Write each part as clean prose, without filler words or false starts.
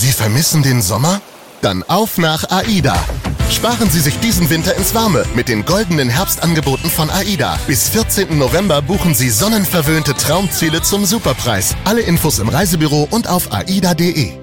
Sie vermissen den Sommer? Dann auf nach AIDA. Sparen Sie sich diesen Winter ins Warme mit den goldenen Herbstangeboten von AIDA. Bis 14. November buchen Sie sonnenverwöhnte Traumziele zum Superpreis. Alle Infos im Reisebüro und auf aida.de.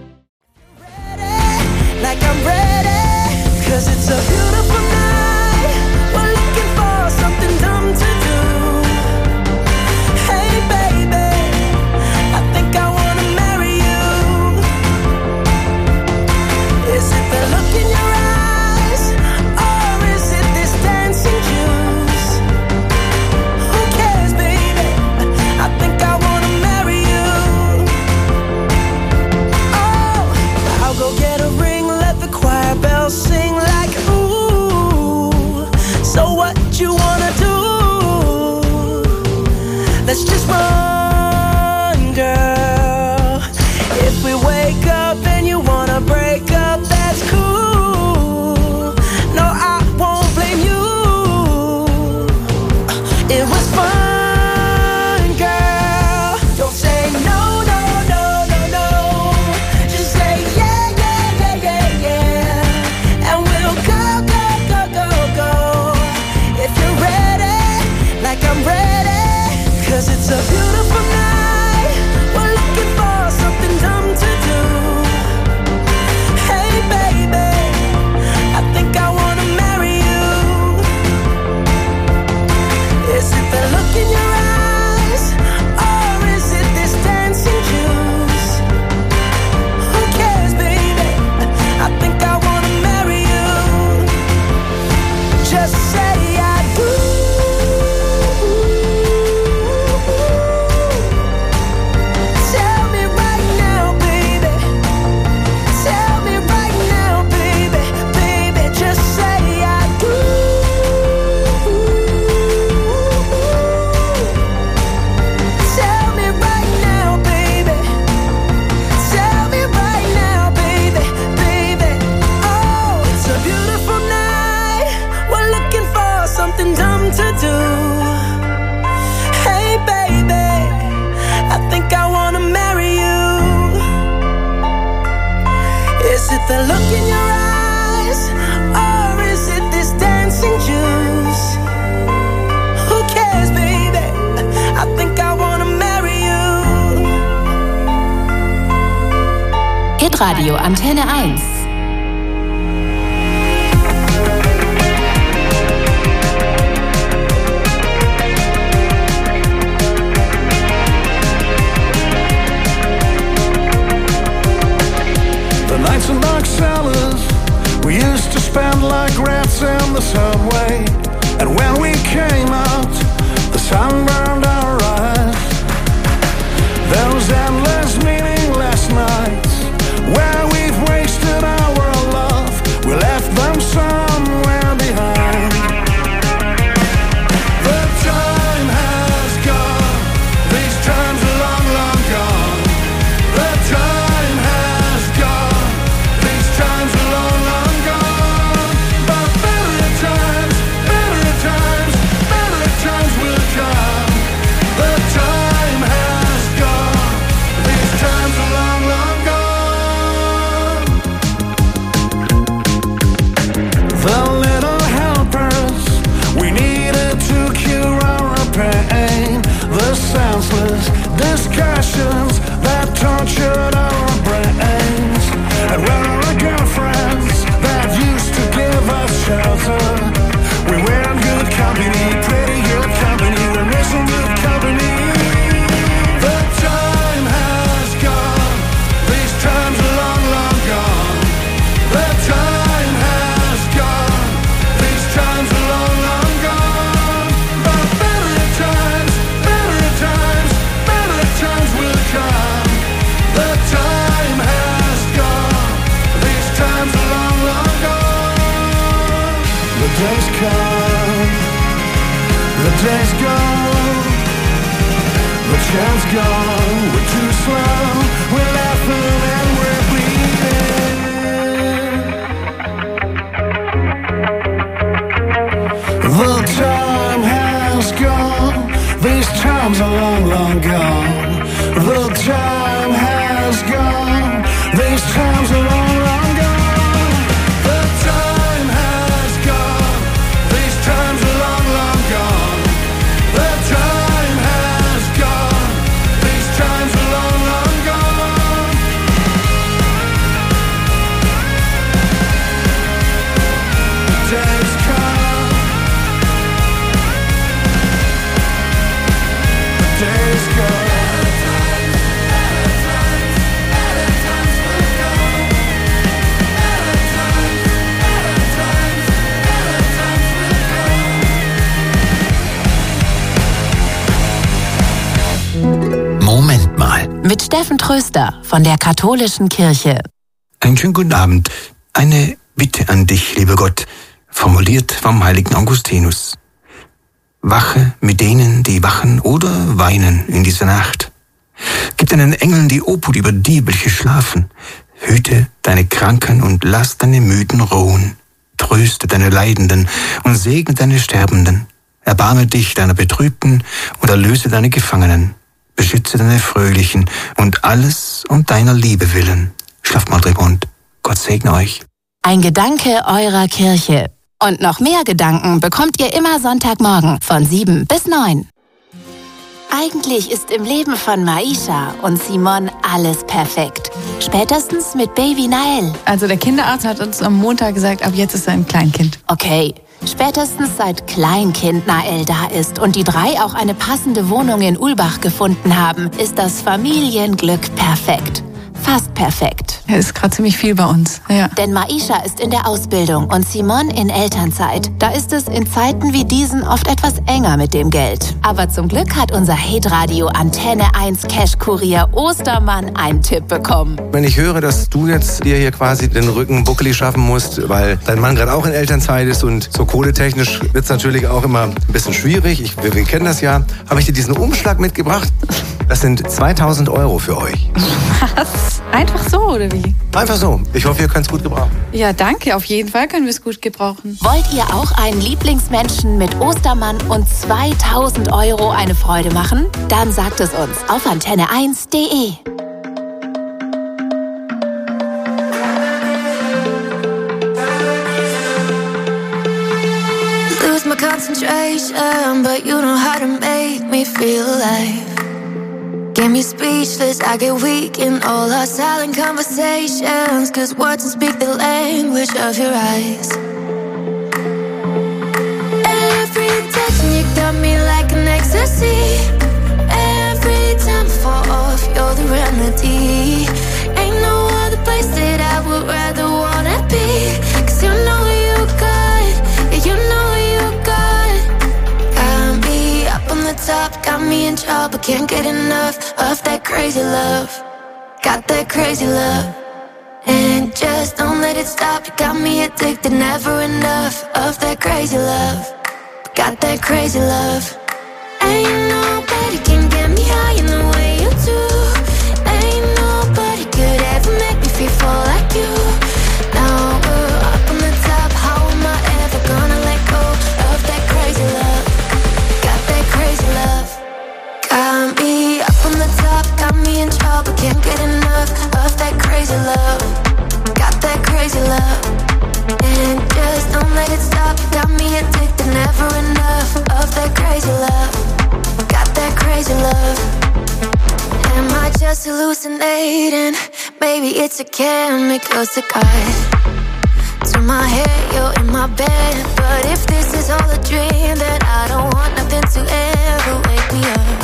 Sing like ooh. So what you wanna do? Let's just run, girl. If we wake up and you wanna break up, that's cool. No, I won't blame you. It was fun, girl. Don't say no, no, no, no, no. Just say yeah, yeah, yeah, yeah, yeah. I'm ready, 'cause it's a beautiful night. We're looking for something dumb to do. Hey baby, I think I wanna marry you. Is it the look in your eyes, or is it this dancing juice? Who cares baby, I think I wanna marry you. Just say I do. The look in your eyes, or is it this dancing juice? Who cares, baby? I think I wanna marry you. Hitradio Antenne 1. Nights and dark cellars we used to spend like rats in the subway. And when we came out, the sun burned our eyes. Those endless meaningless nights where we've wasted our love, we left them somewhere behind. The time has gone, these times are long, long gone. The time has gone, times are long, long gone. But better times will come. The time has gone, these times are long, long gone. The little helpers we needed to cure our pain, the senseless discussions that tortured our brains, and when our girlfriends that used to give us shelter, we were in good company, pretty good company, we're missing good company. The time has gone, these times are long, long gone. The time has gone, these times are long, long gone. But better times will come. The time has gone, these times are long, long gone. The days come, the days gone, the chance gone, we're too slow, we're laughing and we're bleeding. The time has gone, these times are long, long gone. The time has gone, these times are Steffen Tröster von der Katholischen Kirche. Einen schönen guten Abend. Eine Bitte an dich, lieber Gott, formuliert vom heiligen Augustinus. Wache mit denen, die wachen oder weinen in dieser Nacht. Gib deinen Engeln die Obhut über die, welche schlafen. Hüte deine Kranken und lass deine Müden ruhen. Tröste deine Leidenden und segne deine Sterbenden. Erbarme dich deiner Betrübten und erlöse deine Gefangenen. Beschütze deine Fröhlichen und alles um deiner Liebe willen. Schlaft mal drüber und Gott segne euch. Ein Gedanke eurer Kirche. Und noch mehr Gedanken bekommt ihr immer Sonntagmorgen von 7 bis 9. Eigentlich ist im Leben von Maisha und Simon alles perfekt. Spätestens mit Baby Nael. Also der Kinderarzt hat uns am Montag gesagt, ab jetzt ist er ein Kleinkind. Okay, spätestens seit Kleinkind Nael da ist und die 3 auch eine passende Wohnung in Ulbach gefunden haben, ist das Familienglück perfekt. Fast perfekt. Er ist gerade ziemlich viel bei uns. Ja. Denn Maisha ist in der Ausbildung und Simon in Elternzeit. Da ist es in Zeiten wie diesen oft etwas enger mit dem Geld. Aber zum Glück hat unser Hitradio Antenne 1 Cash-Kurier Ostermann einen Tipp bekommen. Wenn ich höre, dass du jetzt dir hier quasi den Rücken buckelig schaffen musst, weil dein Mann gerade auch in Elternzeit ist und so kohletechnisch wird es natürlich auch immer ein bisschen schwierig. Wir kennen das ja. Habe ich dir diesen Umschlag mitgebracht? Das sind 2.000 € für euch. Was? Einfach so, oder wie? Einfach so. Ich hoffe, ihr könnt es gut gebrauchen. Ja, danke. Auf jeden Fall können wir es gut gebrauchen. Wollt ihr auch einen Lieblingsmenschen mit Ostermann und 2.000 € eine Freude machen? Dann sagt es uns auf antenne1.de. Lose my concentration, but you know how to make me feel alive. Get me speechless, I get weak in all our silent conversations, 'cause words don't speak the language of your eyes. Every touch you got me like an ecstasy. Every time I fall off, you're the remedy. Ain't no other place that I would rather wanna be, 'cause you know you got, you know you got. Got me up on the top, got me in trouble, can't get enough of that crazy love. Got that crazy love. And just don't let it stop, you got me addicted, never enough of that crazy love. Got that crazy love. Ain't nobody can get me high in the way you do. Ain't nobody could ever make me feel fall like you. Now we're up on the top, how am I ever gonna let go of that crazy love? Got that crazy love. Got me up on the top, got me in trouble, can't get enough of that crazy love. Got that crazy love. And just don't let it stop, got me addicted, never enough of that crazy love. Got that crazy love. Am I just hallucinating? Maybe it's a chemical cigar. To my head, you're in my bed, but if this is all a dream, then I don't want nothing to ever wake me up.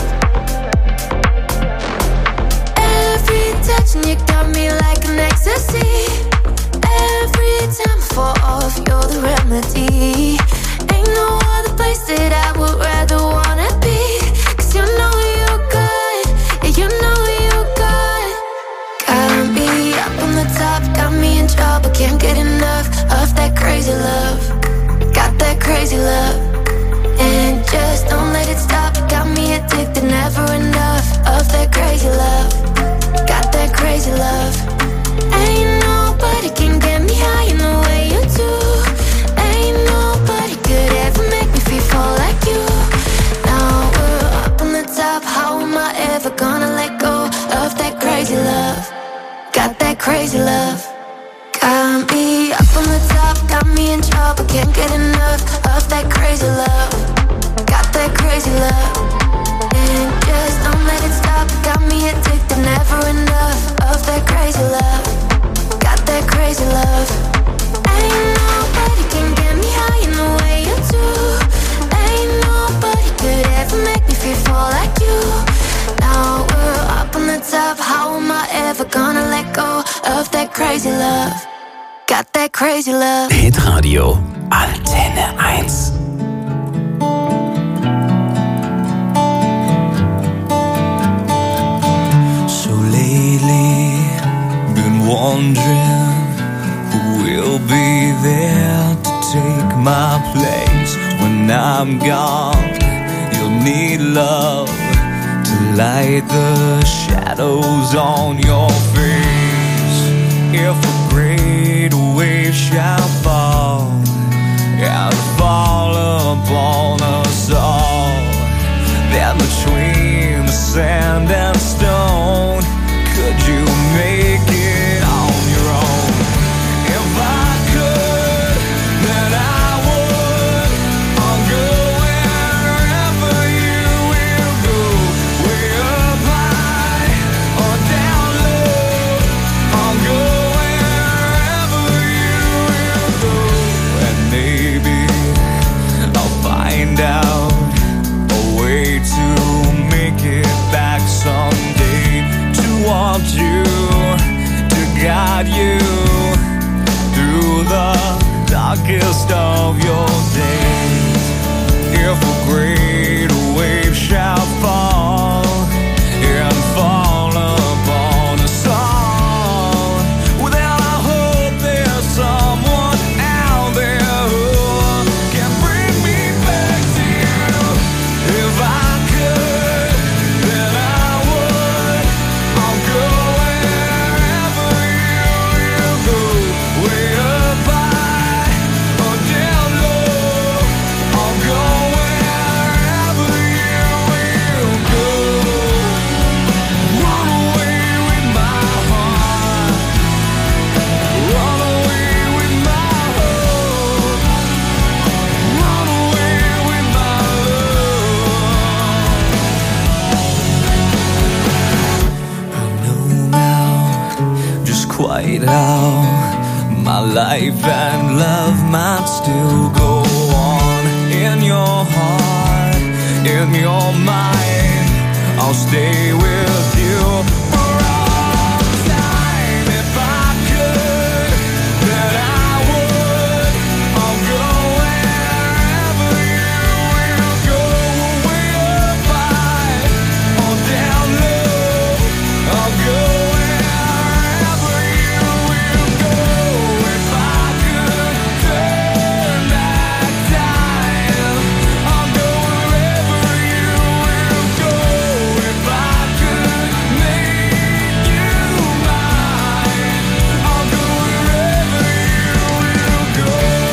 Every touch and you got me like an ecstasy. Every time I fall off, you're the remedy. Ain't no other place that I would rather wanna be, 'cause you know you got, yeah, you know you got. Got me up on the top, got me in trouble, can't get enough of that crazy love. Got that crazy love. And just don't let it stop, got me addicted, never enough of that crazy love. Got that crazy love. Ain't nobody can get me high in the way you do. Ain't nobody could ever make me feel fall like you. Now we're up on the top, how am I ever gonna let go of that crazy love? Got that crazy love. Got me up on the top, got me in trouble, can't get enough of that crazy love. Got that crazy love. And just don't let it stop, got me addicted, never enough of that crazy love. Got that crazy love. Ain't nobody can get me high in the way you do. Ain't nobody could ever make me feel fall like you. Now we're up on the top, how am I ever gonna let go of that crazy love? Got that crazy love. Hitradio Antenne 1. So wondering who will be there to take my place when I'm gone. You'll need love to light the shadows on your face. If a great wave shall fall and fall upon us all, then between the sand and stone, could you make it on your own? If I could, then I would. I'll go wherever you will go, way up high or down low. I'll go wherever you will go, and maybe I'll find out a way to make it back someday, to want you, to guide you through the darkest of your days. If a great wave shall fall and fall upon us all, well then I hope there's someone out there who can bring me back to you. If I could, then I would. I'll go wherever you will go, way up high or down low. I'll go wherever you will go. Run away with my heart, run away with my hope, run away with my love. I know now just quite how my life and love might still go on. In your heart, in your mind, I'll stay with you for all time. If I could, then I would. I'll go wherever you will go, way up high or down low. I'll go wherever you will go. If I could turn back time, I'll go wherever you will go. If I could make you mine, I'll go wherever you will go.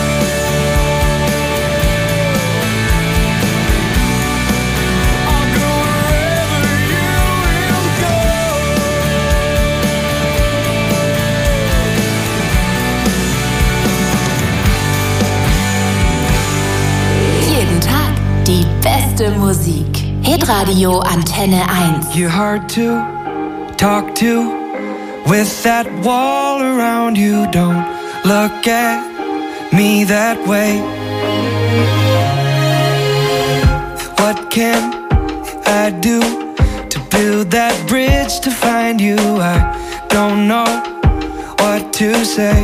I'll go wherever you will go. Jeden Tag die beste Musik. Hitradio Antenne 1. You're hard to talk to with that wall around you. Don't look at me that way. What can I do to build that bridge to find you? I don't know what to say.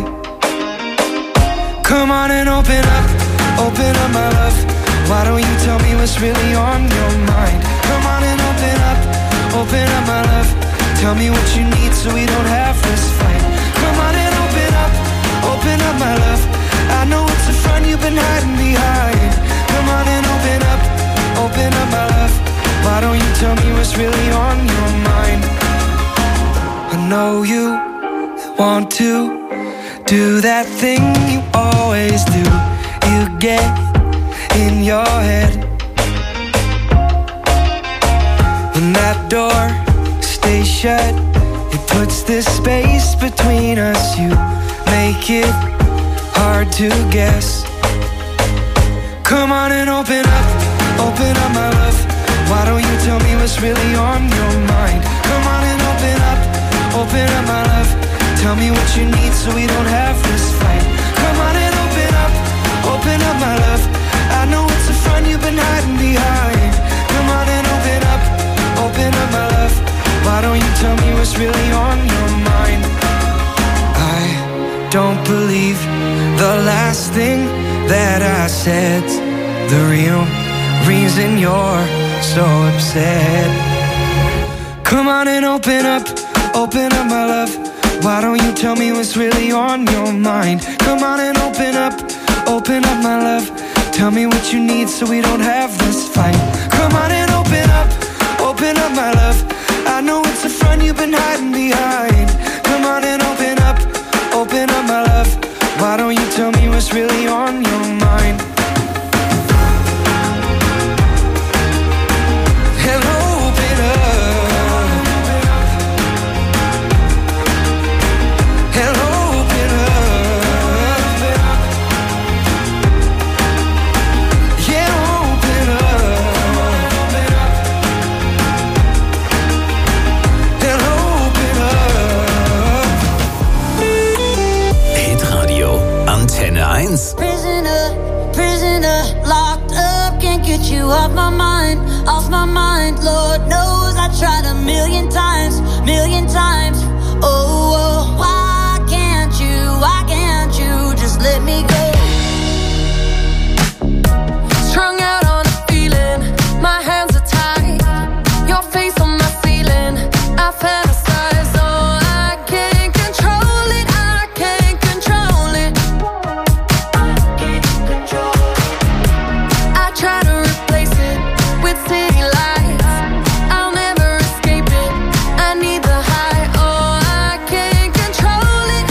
Come on and open up my love. Why don't you tell me what's really on your mind? Come on and open up my love. Tell me what you need so we don't have this fight. Come on and open up my love. I know it's a front you've been hiding behind. Come on and open up my love. Why don't you tell me what's really on your mind? I know you want to do that thing you always do. You get in your head. When that door stays shut, it puts this space between us. You make it hard to guess. Come on and open up my love. Why don't you tell me what's really on your mind? Come on and open up my love. Tell me what you need so we don't have this fight. Come on and open up my love. I know it's a front you've been hiding behind. Come on and open up my love. Why don't you tell me what's really on your mind? I don't believe the last thing that I said. The real reason you're so upset. Come on and open up my love. Why don't you tell me what's really on your mind? Come on and open up my love. Tell me what you need so we don't have this fight. Come on and open up my love. I know it's a front you've been hiding behind. Come on and open up my love. Why don't you tell me what's really on your mind? And open up. And open up. Yeah, open up. And open up. Hitradio Antenne 1. Prisoner, locked up, can't get you off my mind. Lord knows I tried a million times. Oh, why can't you just let me go? Strung out on a feeling, my hands are tied. Your face on my ceiling, I fantasize. Oh, I can't control it. I try to replace it with city lights. I'll never escape it. I need the high. Oh, I can't control it.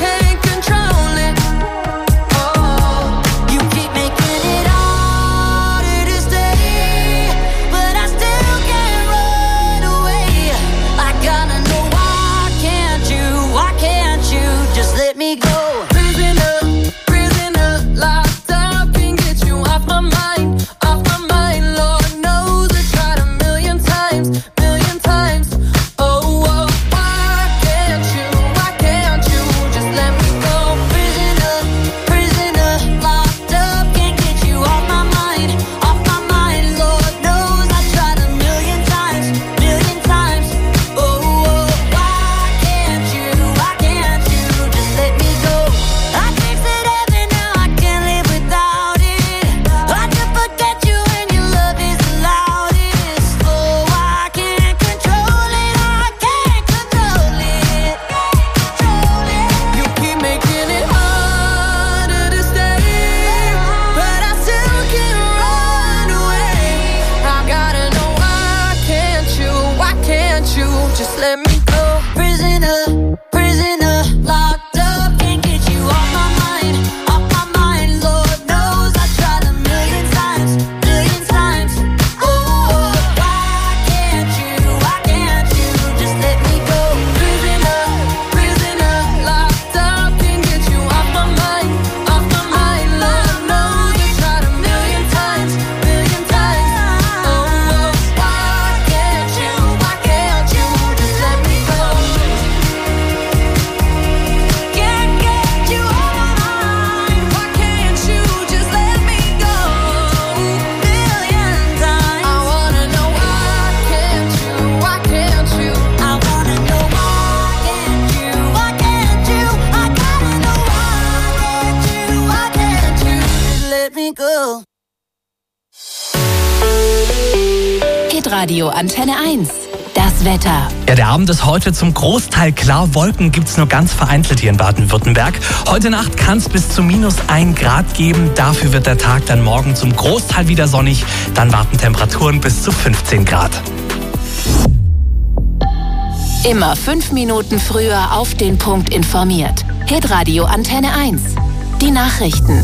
Oh, you keep making it harder to stay, but I still can't run away. I gotta know why can't you just let me go? Prisoner, locked up, can't get you off my mind. Lord knows I tried a million times. Oh, why can't you just let me go? Prisoner, locked up, can't get you off my mind. Lord knows I tried a million times. Oh, why can't you just let me go? I tasted heaven, now I can't live without it. I can forget you when your love is the loudest. Oh, I can't control it. You keep making it harder to stay, but I still can't run away. I gotta know why can't you just let me go? Prisoner, locked up, can't get you off my mind. Lord knows I tried a million times. Oh, why can't you just let me go? Prisoner, locked up, can't get you off my mind. Lord knows I tried a million times. Oh, why can't you just let me go? Can't get you off my mind. Why can't you just let me go? Million times. I wanna know why can't you? I wanna know why can't you? I gotta know why can't you just let me go? Hitradio Antenne 1. Das Wetter. Ja, der Abend ist heute zum Großteil klar. Wolken gibt's nur ganz vereinzelt hier in Baden-Württemberg. Heute Nacht kann es bis zu -1 Grad geben. Dafür wird der Tag dann morgen zum Großteil wieder sonnig. Dann warten Temperaturen bis zu 15 Grad. Immer 5 Minuten früher auf den Punkt informiert. Hitradio Antenne 1. Die Nachrichten.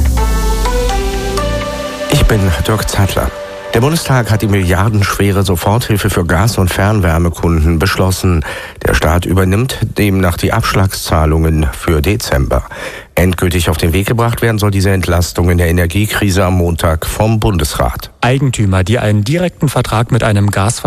Ich bin Dirk Zeitler. Der Bundestag hat die milliardenschwere Soforthilfe für Gas- und Fernwärmekunden beschlossen. Der Staat übernimmt demnach die Abschlagszahlungen für Dezember. Endgültig auf den Weg gebracht werden soll diese Entlastung in der Energiekrise am Montag vom Bundesrat. Eigentümer, die einen direkten Vertrag mit einem Gasversorger